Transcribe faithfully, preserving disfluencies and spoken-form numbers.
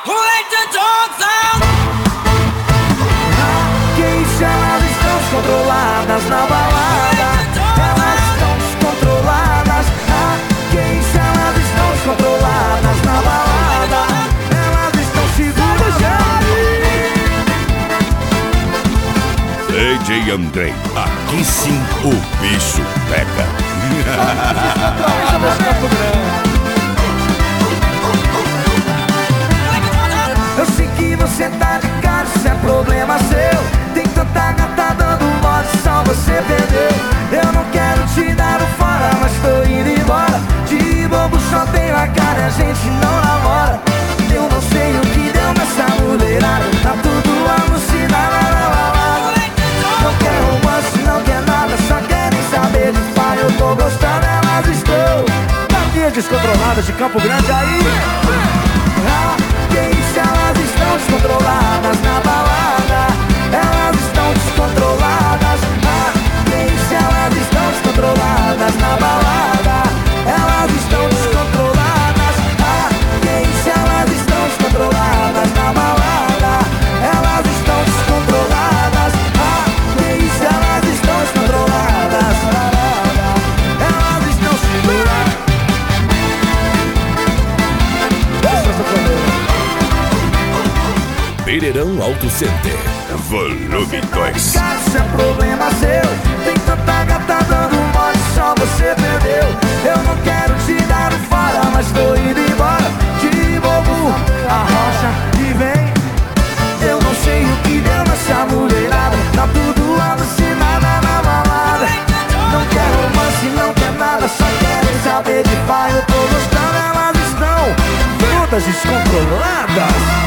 Que isso, elas estão descontroladas na balada. Elas estão descontroladas. Ah, que isso, elas estão descontroladas na balada. Elas estão seguras já. D J Andrei, aqui sim o bicho pega. Eu sei que você tá ligado, isso é problema seu. Tem tanta gata dando mole, só você perdeu. Eu não quero te dar um fora, mas tô indo embora. De bobo só tenho a cara e a gente não namora. Eu não sei o que deu nessa mulherada, tá tudo alucinado. Não quer romance, não quer nada, só querem saber de pai. Eu tô gostando, elas estão Gatinhas descontroladas de Campo Grande aí. Ah, que isso, elas estão descontroladas na balada. Elas estão descontroladas. Ah, que isso, elas estão descontroladas na balada. Elas estão descontroladas. Ah, que isso, elas estão descontroladas na balada. Elas estão descontroladas. Ah, que isso, elas estão descontroladas. Elas estão seguradas. Pereirão Auto Center, volume dois. Isso é problema seu. Tem tanta gata dando mole, só você perdeu. Eu não quero te dar um fora, mas tô indo embora. De bobo, arrocha e vem. Eu não sei o que deu nessa mulherada, tá tudo alucinada na balada. Não quer romance, não quer nada, só querem saber de pai. Eu tô gostando, elas estão todas descontroladas.